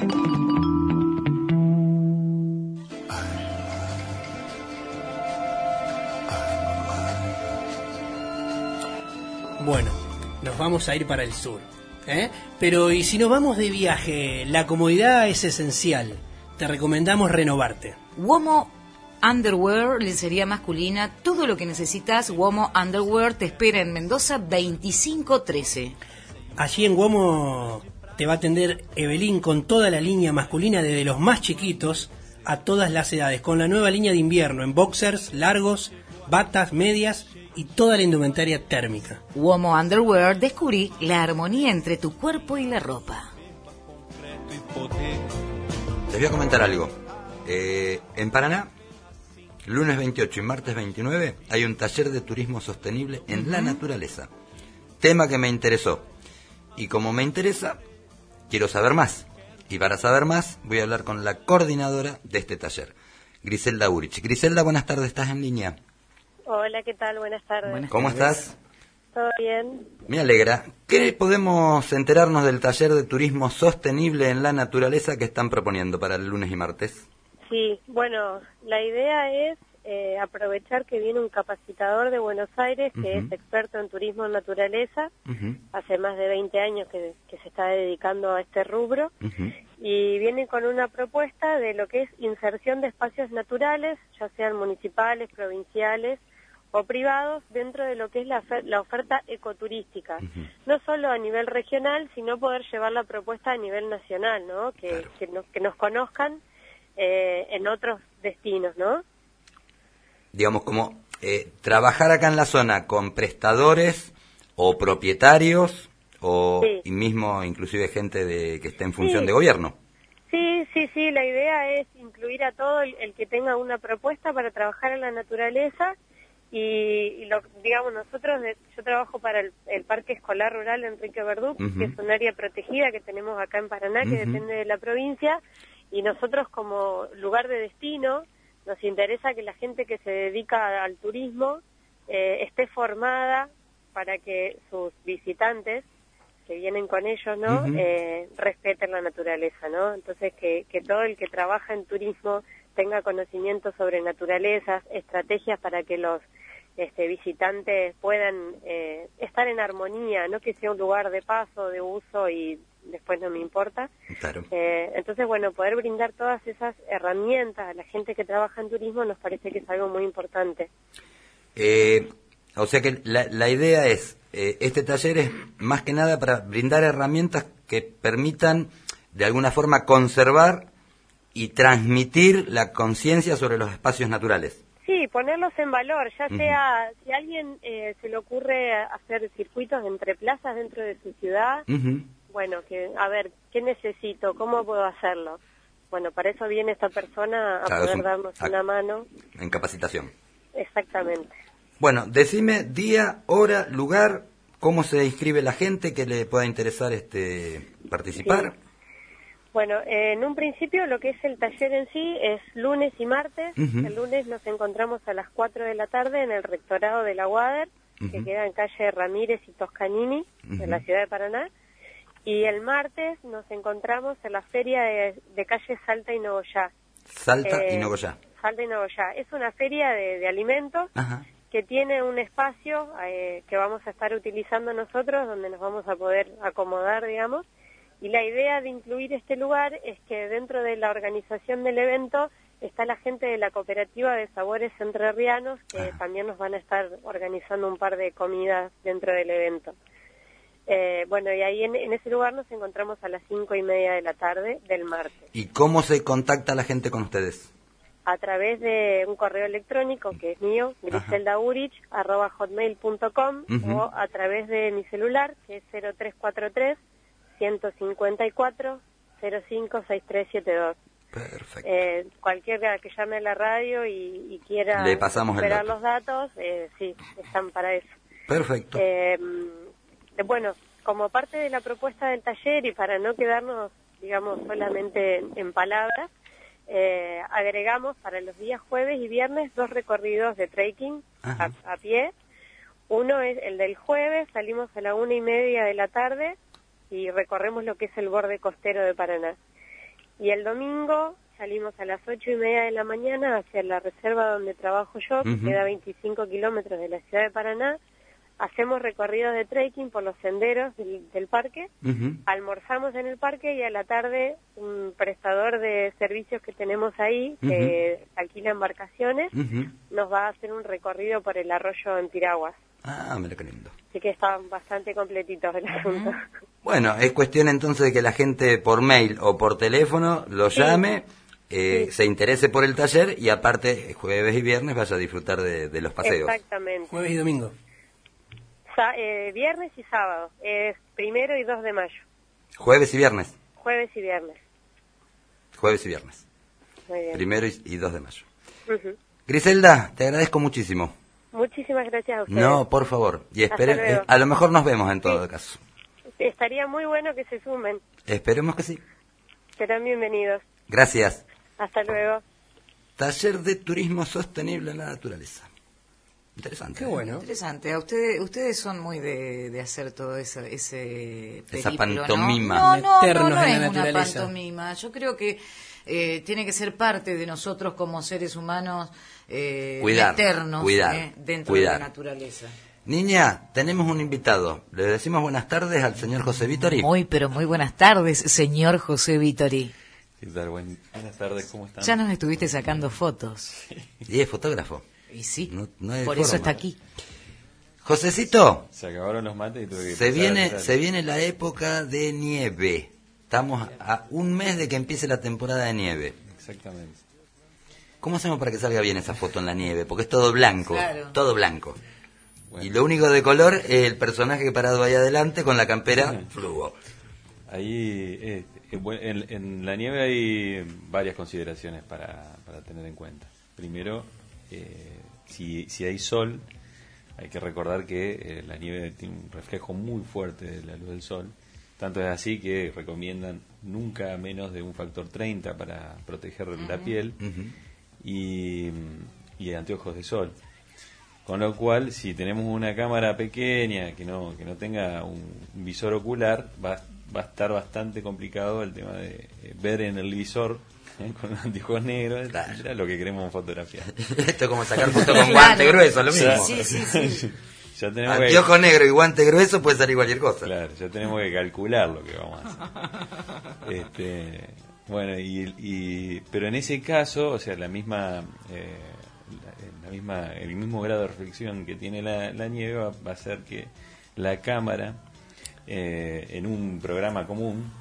Bueno, nos vamos a ir para el sur. ¿eh? Pero y si nos vamos de viaje, la comodidad es esencial. Te recomendamos renovarte. Womo Underwear, lencería masculina, todo lo que necesitas, Womo Underwear te espera en Mendoza veinticinco trece. Allí en Guamo te va a atender Evelyn con toda la línea masculina, desde los más chiquitos a todas las edades, con la nueva línea de invierno en boxers, largos, batas, medias y toda la indumentaria térmica. Womo Underwear, descubrí la armonía entre tu cuerpo y la ropa. Les voy a comentar algo. Eh, en Paraná, lunes veintiocho y martes veintinueve, hay un taller de turismo sostenible en la naturaleza. tema que me interesó. Y como me interesa, quiero saber más. Y para saber más, voy a hablar con la coordinadora de este taller, Griselda Urich. Griselda, buenas tardes, ¿estás en línea? Hola, ¿qué tal? Buenas tardes. Buenas ¿Cómo tardes. estás? ¿Todo bien? Me alegra. ¿Qué podemos enterarnos del taller de turismo sostenible en la naturaleza que están proponiendo para el lunes y martes? Sí, bueno, la idea es eh, aprovechar que viene un capacitador de Buenos Aires que uh-huh. es experto en turismo en naturaleza. Uh-huh. Hace más de veinte años que, que se está dedicando a este rubro. Uh-huh. Y viene con una propuesta de lo que es inserción de espacios naturales, ya sean municipales, provinciales o privados, dentro de lo que es la, la oferta ecoturística. Uh-huh. No solo a nivel regional, sino poder llevar la propuesta a nivel nacional, ¿no? Que, claro. que, nos, que nos conozcan eh, en otros destinos, ¿no? Digamos, como eh, trabajar acá en la zona con prestadores o propietarios o sí. y mismo inclusive gente de que esté en función sí. de gobierno. Sí, sí, sí, la idea es incluir a todo el, el que tenga una propuesta para trabajar en la naturaleza. Y, y lo, digamos, nosotros, de, yo trabajo para el, el Parque Escolar Rural Enrique Verduc, uh-huh. que es un área protegida que tenemos acá en Paraná, que uh-huh. depende de la provincia, y nosotros como lugar de destino, nos interesa que la gente que se dedica al turismo eh, esté formada para que sus visitantes, que vienen con ellos, ¿no?, uh-huh. eh, respeten la naturaleza, ¿no? Entonces, que, que todo el que trabaja en turismo tenga conocimiento sobre naturalezas, estrategias para que los este, visitantes puedan eh, estar en armonía, no que sea un lugar de paso, de uso y después no me importa. Claro. Eh, entonces, bueno, poder brindar todas esas herramientas a la gente que trabaja en turismo nos parece que es algo muy importante. Eh, o sea que la, la idea es, eh, este taller es más que nada para brindar herramientas que permitan de alguna forma conservar y transmitir la conciencia sobre los espacios naturales. Sí, ponerlos en valor, ya sea, uh-huh. si a alguien eh, se le ocurre hacer circuitos entre plazas dentro de su ciudad, uh-huh. bueno, que a ver, ¿qué necesito? ¿Cómo puedo hacerlo? Bueno, para eso viene esta persona a claro, poder un, darnos a, una mano. En capacitación. Exactamente. Bueno, decime día, hora, lugar, cómo se inscribe la gente que le pueda interesar este participar. Sí. Bueno, eh, en un principio lo que es el taller en sí es lunes y martes. Uh-huh. El lunes nos encontramos a las cuatro de la tarde en el rectorado de la U A D E R, uh-huh. que queda en calle Ramírez y Toscanini, uh-huh. en la ciudad de Paraná. Y el martes nos encontramos en la feria de, de calle Salta y Nogoyá. Salta eh, y Nogoyá. Salta y Nogoyá. Es una feria de, de alimentos uh-huh. que tiene un espacio eh, que vamos a estar utilizando nosotros, donde nos vamos a poder acomodar, digamos. Y la idea de incluir este lugar es que dentro de la organización del evento está la gente de la Cooperativa de Sabores Entrerrianos, que ah. también nos van a estar organizando un par de comidas dentro del evento. Eh, bueno, y ahí en, en ese lugar nos encontramos a las cinco y media de la tarde del martes. ¿Y cómo se contacta la gente con ustedes? A través de un correo electrónico que es mío, griseldaurich arroba hotmail punto com, uh-huh. o a través de mi celular, que es cero tres cuatro tres, ciento cincuenta y cuatro, cero cinco sesenta y tres setenta y dos. Perfecto. Eh, cualquiera que llame a la radio y, y quiera Le pasamos esperar el dato. los datos, eh, sí, están para eso. Perfecto. Eh, bueno, como parte de la propuesta del taller y para no quedarnos, digamos, solamente en palabras, eh, agregamos para los días jueves y viernes dos recorridos de trekking a, a pie. Uno es el del jueves, salimos a la una y media de la tarde y recorremos lo que es el borde costero de Paraná. Y el domingo salimos a las ocho y media de la mañana hacia la reserva donde trabajo yo, que uh-huh. queda a veinticinco kilómetros de la ciudad de Paraná. Hacemos recorridos de trekking por los senderos del, del parque, uh-huh. almorzamos en el parque y a la tarde un prestador de servicios que tenemos ahí, que uh-huh. alquila embarcaciones, uh-huh. nos va a hacer un recorrido por el arroyo en Piraguas. Ah, mira qué lindo. Así que está bastante completito el asunto. Bueno, es cuestión entonces de que la gente por mail o por teléfono lo sí. llame, eh, sí. se interese por el taller y aparte jueves y viernes vaya a disfrutar de, de los paseos. Exactamente. Jueves y domingo. Sa- eh, viernes y sábado, es primero y dos de mayo. Jueves y viernes. Jueves y viernes. Jueves y viernes. Muy bien. Primero y, y dos de mayo. Uh-huh. Griselda, te agradezco muchísimo. Muchísimas gracias a ustedes. No, por favor. Y espere, Hasta luego. eh, a lo mejor nos vemos en todo caso. Estaría muy bueno que se sumen. Esperemos que sí. Serán bienvenidos. Gracias. Hasta luego. Taller de turismo sostenible en la naturaleza. Interesante. Qué bueno. Interesante. A ustedes, ustedes son muy de, de hacer todo eso, ese periplo, Esa pantomima. ¿no? No, no, Meternos no, no en la es una naturaleza. pantomima. Yo creo que eh, tiene que ser parte de nosotros como seres humanos eh, Cuidar, meternos cuidar, eh, dentro cuidar. de la naturaleza. Niña, tenemos un invitado. Le decimos buenas tardes al señor José Vittori. Muy, pero muy buenas tardes, señor José Vittori. ¿Qué tal? Buen- buenas tardes, ¿cómo están? Ya nos estuviste sacando fotos. Y es fotógrafo. Y sí, No- no hay por forma. eso está aquí. Josecito, Se acabaron los mates y tuve que se empezar a viene, hacer- se viene la época de nieve. Estamos a un mes de que empiece la temporada de nieve. Exactamente. ¿Cómo hacemos para que salga bien esa foto en la nieve? Porque es todo blanco, Claro. todo blanco. Bueno. Y lo único de color es el personaje parado ahí adelante con la campera fluo. Ahí, eh, eh, bueno, en, en la nieve hay varias consideraciones para, para tener en cuenta. Primero, eh, si, si hay sol, hay que recordar que eh, la nieve tiene un reflejo muy fuerte de la luz del sol. Tanto es así que recomiendan nunca menos de un factor treinta para proteger la piel y, y anteojos de sol. Con lo cual, si tenemos una cámara pequeña que no que no tenga un visor ocular, va, va a estar bastante complicado el tema de eh, ver en el visor eh, con anteojos negros, etcétera, lo que queremos fotografiar. Esto es como sacar foto con guante grueso, lo mismo. Sí, sí, sí. Ya tenemos que- Anteojo negro y guante grueso puede salir cualquier cosa. Claro, ya tenemos que calcular lo que vamos a hacer. Este, bueno, y, y- pero en ese caso, o sea, la misma, eh, la, la misma, el mismo grado de reflexión que tiene la, la nieve va, va a hacer que la cámara, eh, en un programa común,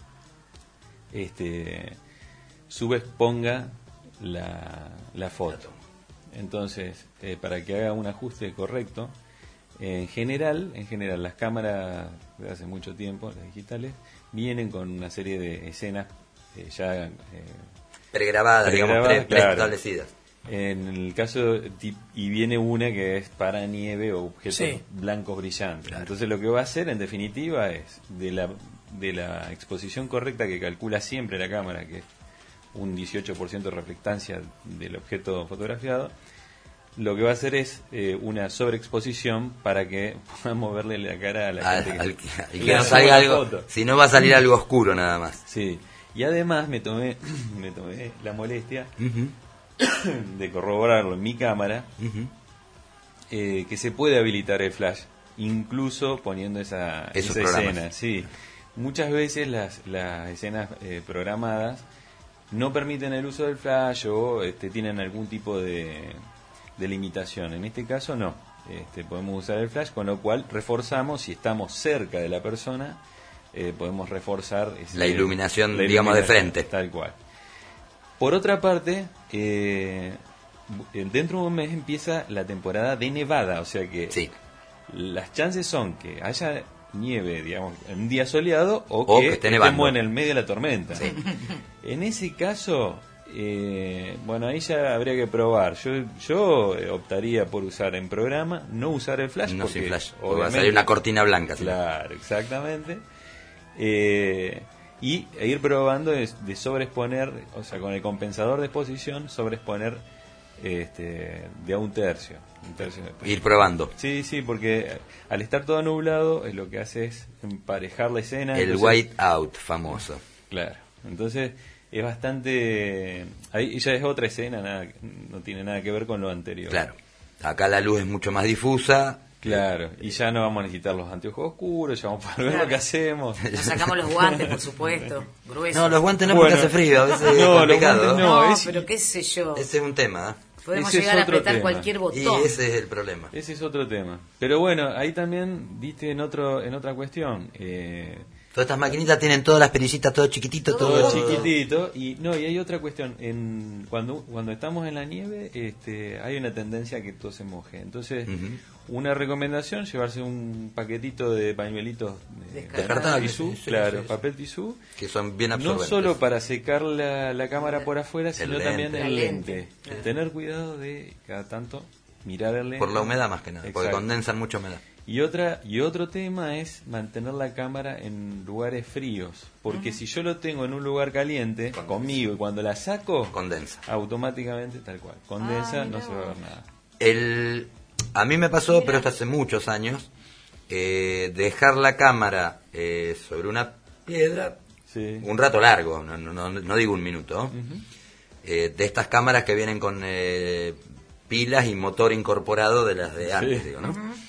este, subexponga la, la foto. Entonces, eh, para que haga un ajuste correcto, en general, en general, las cámaras de hace mucho tiempo, las digitales, vienen con una serie de escenas eh, ya eh, Pregrabadas, digamos, pre- pregrabadas, claro. preestablecidas. En el caso, ti- y viene una que es para nieve o objetos Sí. blancos brillantes. Entonces lo que va a hacer, en definitiva, es de la, de la exposición correcta que calcula siempre la cámara, que es un dieciocho por ciento de reflectancia del objeto fotografiado, lo que va a hacer es eh, una sobreexposición para que podamos verle la cara a la Al- gente. al- que, y que que no hace salga la algo, foto. si no va a salir algo oscuro nada más. Sí, y además me tomé, me tomé la molestia de corroborarlo en mi cámara, eh, que se puede habilitar el flash, incluso poniendo esa, Esos esa programas. escena. Sí, muchas veces las, las escenas eh, programadas no permiten el uso del flash o este, tienen algún tipo de, de limitación. En este caso no, este, podemos usar el flash, con lo cual reforzamos, si estamos cerca de la persona, eh, podemos reforzar ese- La iluminación, la digamos, de iluminación, frente. tal cual. Por otra parte, eh, bu- dentro de un mes empieza la temporada de nevada, o sea que las chances son que haya nieve, digamos, en un día soleado o, O que, que esté nevando. estemos en el medio de la tormenta. En ese caso, eh, bueno, ahí ya habría que probar. Yo yo eh, optaría por usar en programa, no usar el flash. No porque sin flash, porque va a obviamente- salir una cortina blanca, si no. Claro, exactamente. Eh, y e ir probando de, de sobreexponer, o sea, con el compensador de exposición, sobreexponer este, de a un tercio. Un tercio de- Ir probando. Sí, sí, porque al estar todo nublado, eh, lo que hace es emparejar la escena. El entonces- white out famoso. Claro, entonces es bastante... Ahí ya es otra escena, nada, no tiene nada que ver con lo anterior. Claro. Acá la luz es mucho más difusa. Claro, y ya no vamos a necesitar los anteojos oscuros, ya vamos a poder ver lo que hacemos. Nos sacamos los guantes, por supuesto, gruesos. No, los guantes no, porque hace frío, a veces es no, los complicado. guantes No, no, es- pero qué sé yo. Ese es un tema. ¿eh? Podemos ese es llegar a otro apretar tema. cualquier botón. Y ese es el problema. Ese es otro tema. Pero bueno, ahí también diste en otro en otra cuestión. Eh, Todas estas maquinitas tienen todas las perillitas, todo chiquitito, todo, todo chiquitito. Y no, y hay otra cuestión. En, cuando, cuando estamos en la nieve, este, hay una tendencia a que todo se moje. Entonces, una recomendación, llevarse un paquetito de pañuelitos de, Descartables, tisú, sí, sí, claro, sí, sí. papel tisú. Que son bien No absorbentes. solo para secar la, la cámara por afuera, sino lente. también La el lente. lente. Tener cuidado de cada tanto mirarle. Por la humedad más que nada, porque Exacto. condensan mucha humedad. Y otra y otro tema es mantener la cámara en lugares fríos, porque uh-huh. si yo lo tengo en un lugar caliente condensa. Conmigo y cuando la saco, condensa. Automáticamente tal cual, condensa, ah, no se va a ver nada. El a mí me pasó, mira. Pero esto hace muchos años, eh, dejar la cámara eh, sobre una piedra sí. un rato largo, no, no, no digo un minuto, uh-huh. eh, de estas cámaras que vienen con eh, pilas y motor incorporado de las de antes, sí. digo, ¿no? Uh-huh.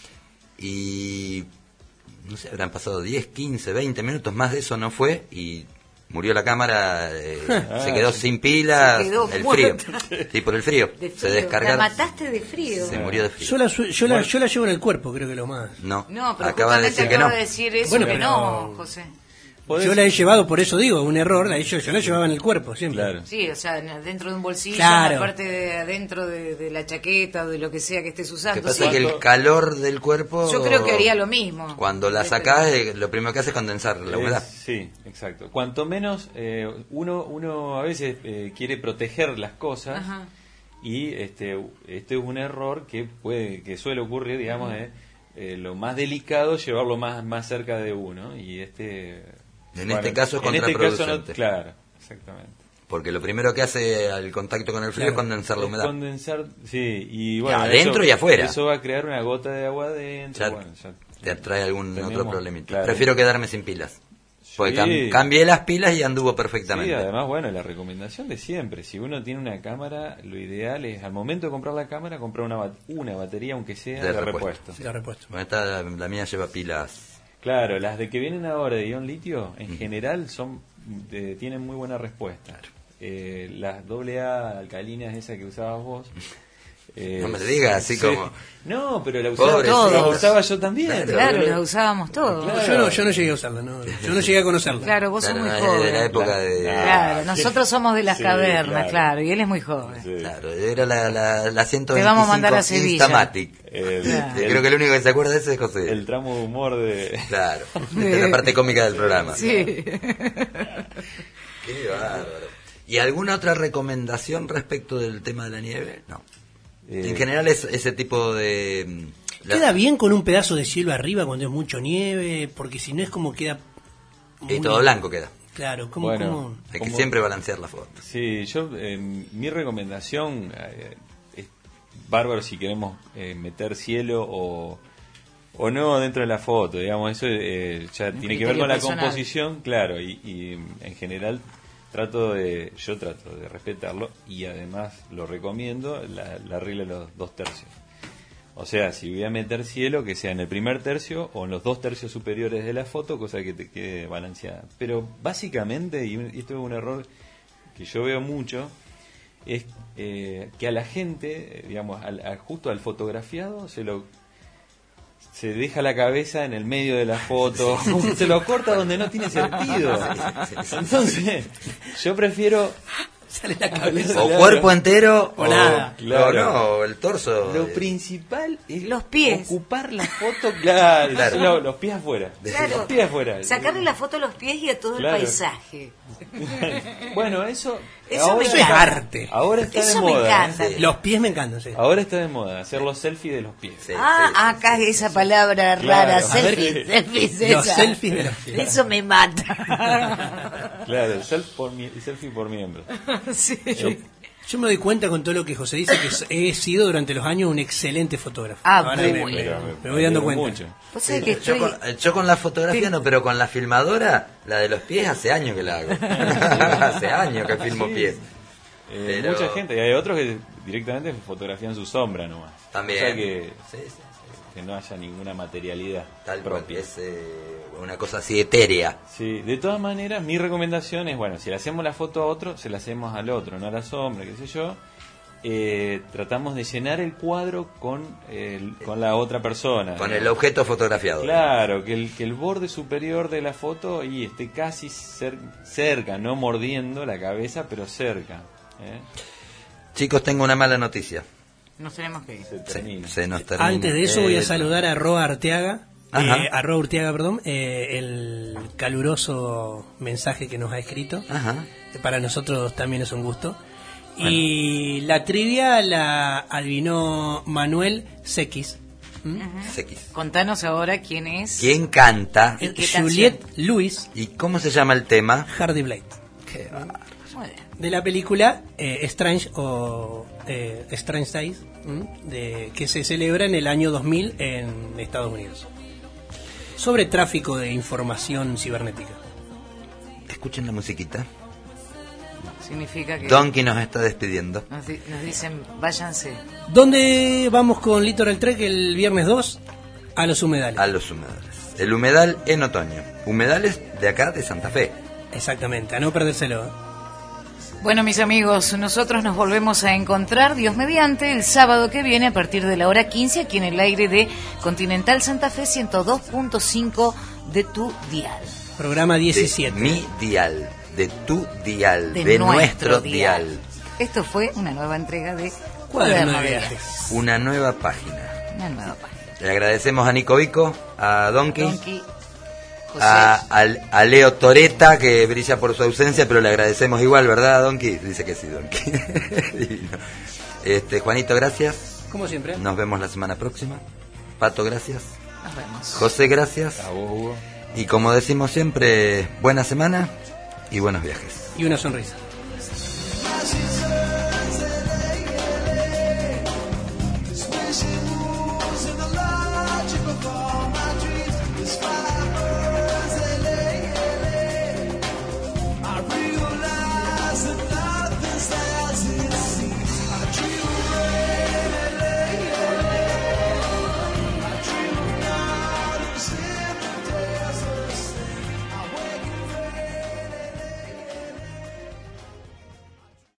Y no sé, habrán pasado diez, quince, veinte minutos, más de eso no fue, y murió la cámara, eh, ah, se quedó sin pilas, quedó el frío, sí, por el frío, de frío. Se descargaron. La mataste de frío. Se murió de frío. Yo la, yo la, yo la llevo en el cuerpo, creo que lo más. No, no pero acaba de decir que acaba no. de decir eso bueno, que pero... no, José. Yo la he llevado, por eso digo, un error, la, yo, yo la llevaba en el cuerpo siempre. Claro. Sí, o sea, dentro de un bolsillo, claro. en la parte de adentro de, de la chaqueta o de lo que sea que estés usando. Lo que pasa sí. es que el calor del cuerpo... Yo creo que haría lo mismo. Cuando la sacás, eh, lo primero que hace es condensar la humedad. Es, sí, exacto. Cuanto menos, eh, uno uno a veces eh, quiere proteger las cosas. Ajá. Y este este es un error que puede que suele ocurrir, digamos, eh, eh, lo más delicado, llevarlo más, más cerca de uno. Y este... En bueno, este caso es en contraproducente. este caso no, claro, exactamente. Porque lo primero que hace al contacto con el frío claro. es condensar la humedad. Es condensar, sí, y bueno, adentro eso, y afuera. Eso va a crear una gota de agua adentro. Ya, bueno, ya te atrae algún tenemos, otro problemita. Claro. Prefiero quedarme sin pilas. Porque sí. cam- cambié las pilas y anduvo perfectamente. Sí, además, bueno, la recomendación de siempre, si uno tiene una cámara, lo ideal es al momento de comprar la cámara, comprar una, bat- una batería, aunque sea de, de repuesto. repuesto. Sí, de repuesto. Bueno, esta, la, la mía lleva pilas. Claro, las de que vienen ahora de ion litio, en mm. general son de, tienen muy buena respuesta. Claro. Eh, las doble A alcalinas, esas que usabas vos. Eh, no me digas así sí. como... No, pero la usaba, la usaba yo también. Claro, claro la usábamos todos. Claro. Yo, no, yo no llegué a usarla, no, yo no llegué a conocerla. Claro, vos claro, sos muy no, joven. De la época de... Claro, nosotros somos de las sí, cavernas, claro. claro, y él es muy joven. Sí. Claro, era la, la, la ciento veinticinco Te vamos a mandar a Sevilla. Instamatic. El, claro. Creo que el único que se acuerda de ese es José. El tramo de humor de... Claro, de la parte cómica del programa. Sí. Qué bárbaro. ¿Y alguna otra recomendación respecto del tema de la nieve? No. Eh, en general es ese tipo de... La... ¿Queda bien con un pedazo de cielo arriba cuando es mucho nieve? Porque si no es como queda... Muy... Y todo blanco queda. Claro, como... Bueno, como... Hay que siempre balancear la foto. Sí, yo, eh, mi recomendación eh, es bárbaro si queremos eh, meter cielo o, o no dentro de la foto, digamos, eso eh, ya un tiene que ver con personal. La composición, claro, y, y en general... trato de yo trato de respetarlo y además lo recomiendo la, la regla de los dos tercios, o sea, si voy a meter cielo que sea en el primer tercio o en los dos tercios superiores de la foto, cosa que te quede balanceada, pero básicamente, y esto es un error que yo veo mucho, es eh, que a la gente, digamos, al, a, justo al fotografiado se lo se deja la cabeza en el medio de la foto, se lo corta donde no tiene sentido. Entonces, yo prefiero... Sale la cabeza. O cuerpo entero o, o nada. Claro. O no, o el torso. Lo principal es los pies. Ocupar la foto, claro, claro. Lo, los pies afuera. Claro. Los pies afuera. Sacarle la foto a los pies y a todo claro. el paisaje. Bueno, eso... Eso ahora, me encanta. Es arte. Ahora está eso de moda. Me encanta. ¿eh? Los pies me encantan, sí. Ahora está de moda hacer los selfies de los pies. Sí, ah, sí, acá sí, esa sí, palabra sí. rara, claro. selfie, selfies, los selfies de los pies. Eso me mata. Claro, el selfie por, selfie por miembro. Sí. Yo, yo me doy cuenta con todo lo que José dice que he sido durante los años un excelente fotógrafo. Ah, Ahora muy me, bueno. me, me, me voy dando cuenta. Mucho. Sí, que estoy... yo, con, yo con la fotografía sí. no, pero con la filmadora, la de los pies hace años que la hago. Hace años que filmo sí. pies. Eh, pero... Mucha gente, y hay otros que directamente fotografían su sombra nomás. También. O sea que, sí, sí, sí. que no haya ninguna materialidad. Tal propia. Es eh, una cosa así etérea. Sí, de todas maneras, mi recomendación es, bueno, si le hacemos la foto a otro, se la hacemos al otro, no a la sombra, qué sé yo. Eh, tratamos de llenar el cuadro con el, con la otra persona. Con ¿no? el objeto fotografiado. Claro, que el, que el borde superior de la foto y esté casi cer cerca, no mordiendo la cabeza, pero cerca. ¿Eh? Chicos, tengo una mala noticia. Nos tenemos que ir. Se termina. Se, se nos termina. Antes de eso voy a saludar a Roa Arteaga, eh, a Roa Urteaga, perdón, eh, el caluroso mensaje que nos ha escrito. Ajá. Para nosotros también es un gusto. Y la trivia la adivinó Manuel Sequis. ¿Mm? Sequis. Contanos ahora quién es. ¿Quién canta? ¿Y qué Juliette Lewis. ¿Y cómo se llama el tema? Hardy Blade. Qué bárbaro. De la película eh, Strange o eh, Strange Days, ¿m? de, que se celebra en el año dos mil en Estados Unidos. Sobre tráfico de información cibernética. Escuchen la musiquita. Significa que... Donkey nos está despidiendo. Nos, di- nos dicen, váyanse. ¿Dónde vamos con Littoral Trek el viernes dos? A los humedales. A los humedales. El humedal en otoño. Humedales de acá de Santa Fe. Exactamente, a no perdérselo. ¿eh? Bueno, mis amigos, nosotros nos volvemos a encontrar, Dios mediante, el sábado que viene a partir de la hora quince aquí en el aire de Continental Santa Fe ciento dos punto cinco de tu dial. Programa diecisiete. De mi dial. De tu dial. De De, nuestro nuestro dial. dial. Esto fue una nueva entrega de Cuaderno Cuaderno de de Viajes. Viajes. Una nueva página. Una nueva página. Le agradecemos a Nico Vico, a Donkey, Donkey, José. a, a, a Leo Toreta, que brilla por su ausencia, pero le agradecemos igual, ¿verdad, Donkey? Dice que sí, Donkey. Divino. Este, Juanito, gracias. Como siempre. Nos vemos la semana próxima. Pato, gracias. Nos vemos. José, gracias. A vos, Hugo. Y como decimos siempre, buena semana y buenos viajes. Y una sonrisa.